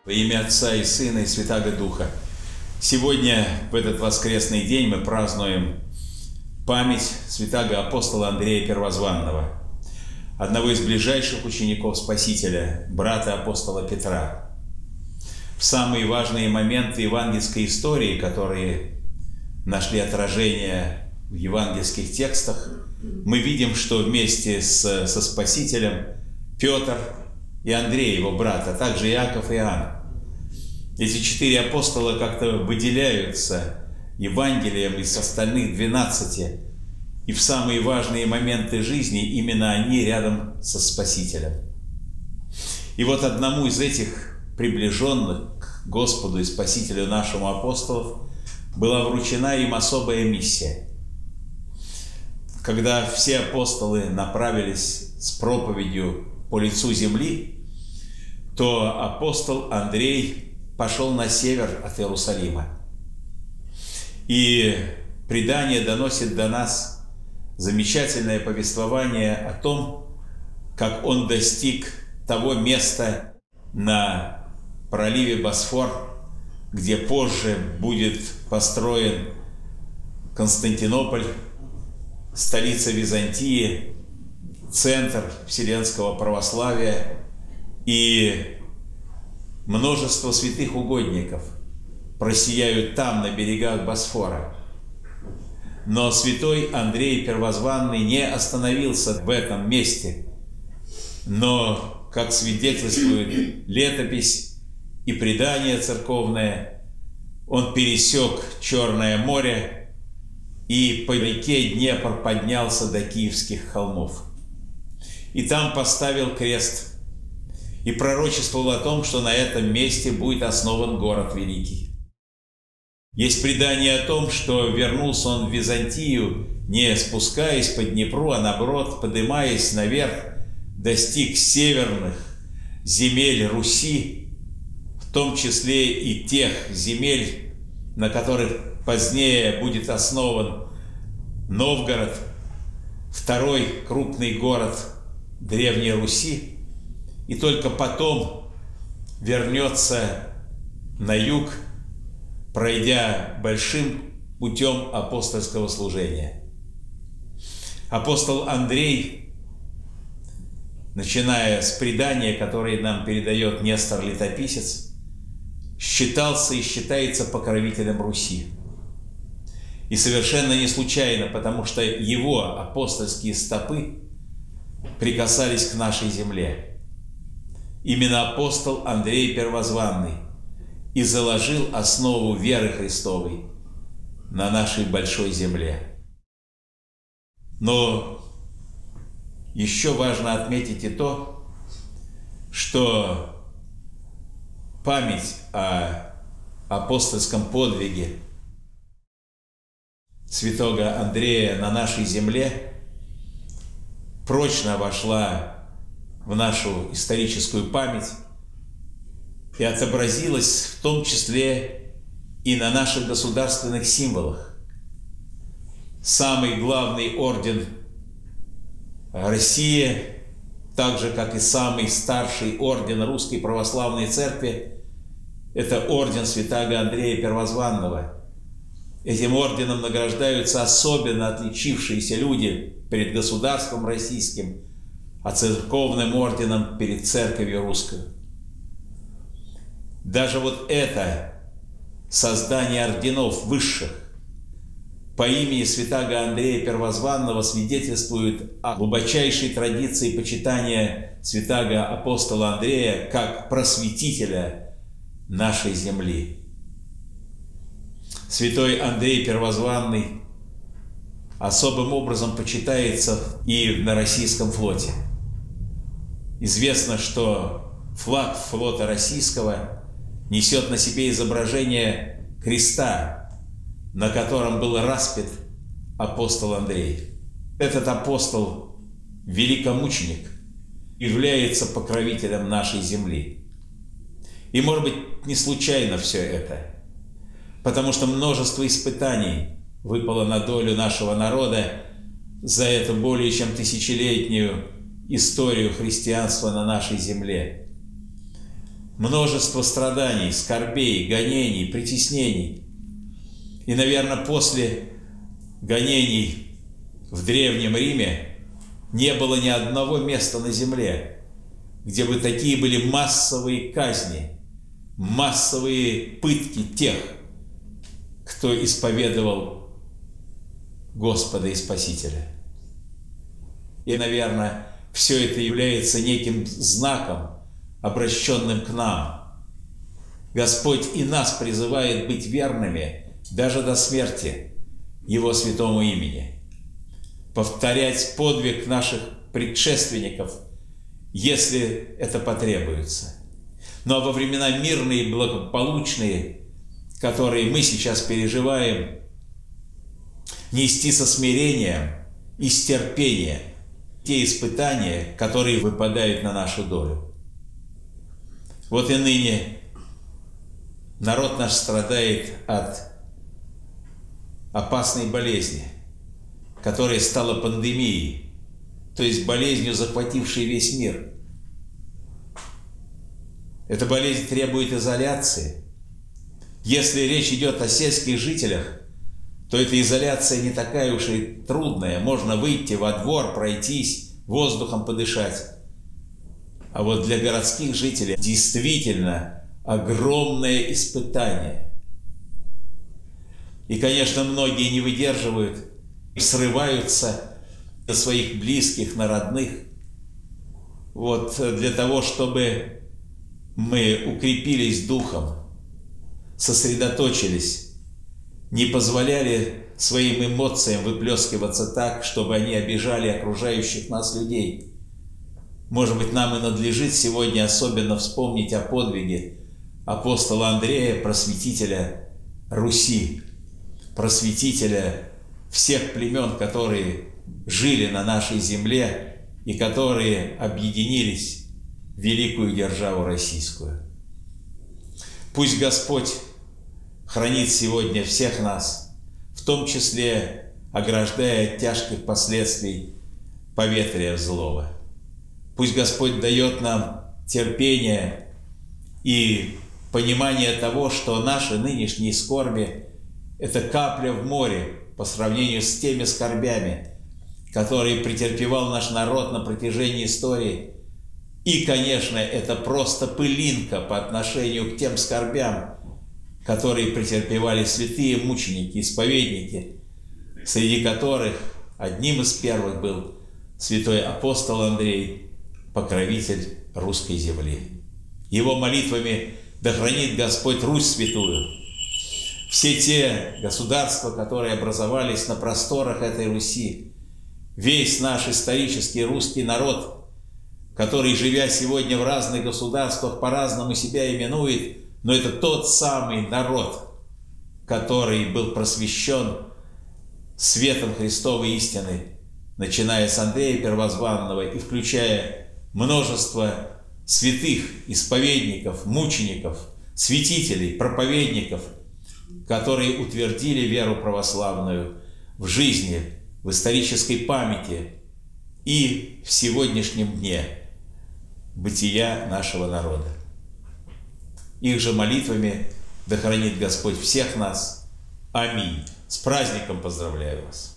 Во имя Отца и Сына и Святаго Духа. Сегодня, в этот воскресный день, мы празднуем память святаго апостола Андрея Первозванного, одного из ближайших учеников Спасителя, брата апостола Петра. В самые важные моменты евангельской истории, которые нашли отражение в евангельских текстах, мы видим, что вместе со Спасителем Петр и Андрей, его брат, а также Иаков и Иоанн. Эти 4 апостола как-то выделяются Евангелием из остальных 12. И в самые важные моменты жизни именно они рядом со Спасителем. И вот одному из этих приближенных к Господу и Спасителю нашему апостолов была вручена им особая миссия. Когда все апостолы направились с проповедью по лицу земли, то апостол Андрей пошел на север от Иерусалима. И предание доносит до нас замечательное повествование о том, как он достиг того места на проливе Босфор, где позже будет построен Константинополь, столица Византии, центр вселенского православия, и множество святых угодников просияют там, на берегах Босфора. Но святой Андрей Первозванный не остановился в этом месте, но, как свидетельствует летопись и предание церковное, он пересек Черное море и по реке Днепр поднялся до Киевских холмов. И там поставил крест и пророчествовал о том, что на этом месте будет основан город великий. Есть предание о том, что вернулся он в Византию, не спускаясь по Днепру, а наоборот, поднимаясь наверх, достиг северных земель Руси, в том числе и тех земель, на которых позднее будет основан Новгород, второй крупный город Древней Руси, и только потом вернется на юг, пройдя большим путем апостольского служения. Апостол Андрей, начиная с предания, которое нам передает Нестор Летописец, считался и считается покровителем Руси. И совершенно не случайно, потому что его апостольские стопы прикасались к нашей земле. Именно апостол Андрей Первозванный и заложил основу веры Христовой на нашей большой земле. Но еще важно отметить и то, что память о апостольском подвиге святого Андрея на нашей земле прочно вошла в нашу историческую память и отобразилась в том числе и на наших государственных символах. Самый главный орден России, так же, как и самый старший орден Русской Православной Церкви, это орден святаго Андрея Первозванного. Этим орденом награждаются особенно отличившиеся люди перед государством российским, а церковным орденом перед церковью русской. Даже вот это создание орденов высших по имени святаго Андрея Первозванного свидетельствует о глубочайшей традиции почитания святаго апостола Андрея как просветителя нашей земли. Святой Андрей Первозванный особым образом почитается и на российском флоте. Известно, что флаг флота российского несет на себе изображение креста, на котором был распят апостол Андрей. Этот апостол, великомученик, является покровителем нашей земли. И, может быть, не случайно все это, потому что множество испытаний выпало на долю нашего народа за эту более чем тысячелетнюю историю христианства на нашей земле. множество страданий, скорбей, гонений, притеснений. И, наверное, после гонений в Древнем Риме не было ни одного места на земле, где бы такие были массовые казни, массовые пытки тех, кто исповедовал Господа и Спасителя. И, наверное, все это является неким знаком, обращенным к нам. Господь и нас призывает быть верными даже до смерти Его святому имени, повторять подвиг наших предшественников, если это потребуется. Но во времена мирные и благополучные, которые мы сейчас переживаем, нести со смирением и с терпением те испытания, которые выпадают на нашу долю. Вот и ныне народ наш страдает от опасной болезни, которая стала пандемией, то есть болезнью, захватившей весь мир. Эта болезнь требует изоляции. Если речь идет о сельских жителях, то эта изоляция не такая уж и трудная. Можно выйти во двор, пройтись, воздухом подышать. А вот для городских жителей действительно огромное испытание. И, конечно, многие не выдерживают, срываются на своих близких, на родных. Вот для того, чтобы мы укрепились духом, сосредоточились, не позволяли своим эмоциям выплескиваться так, чтобы они обижали окружающих нас людей. Может быть, нам и надлежит сегодня особенно вспомнить о подвиге апостола Андрея, просветителя Руси, просветителя всех племен, которые жили на нашей земле и которые объединились в великую державу российскую. Пусть Господь хранит сегодня всех нас, в том числе ограждая от тяжких последствий поветрия злого. Пусть Господь дает нам терпение и понимание того, что наши нынешние скорби – это капля в море по сравнению с теми скорбями, которые претерпевал наш народ на протяжении истории. И, конечно, это просто пылинка по отношению к тем скорбям, которые претерпевали святые мученики, исповедники, среди которых одним из первых был святой апостол Андрей, покровитель русской земли. Его молитвами да хранит Господь Русь святую. Все те государства, которые образовались на просторах этой Руси, весь наш исторический русский народ, который, живя сегодня в разных государствах, по-разному себя именует, но это тот самый народ, который был просвещен светом Христовой истины, начиная с Андрея Первозванного и включая множество святых, исповедников, мучеников, святителей, проповедников, которые утвердили веру православную в жизни, в исторической памяти и в сегодняшнем дне бытия нашего народа. Их же молитвами да хранит Господь всех нас. Аминь. С праздником поздравляю вас!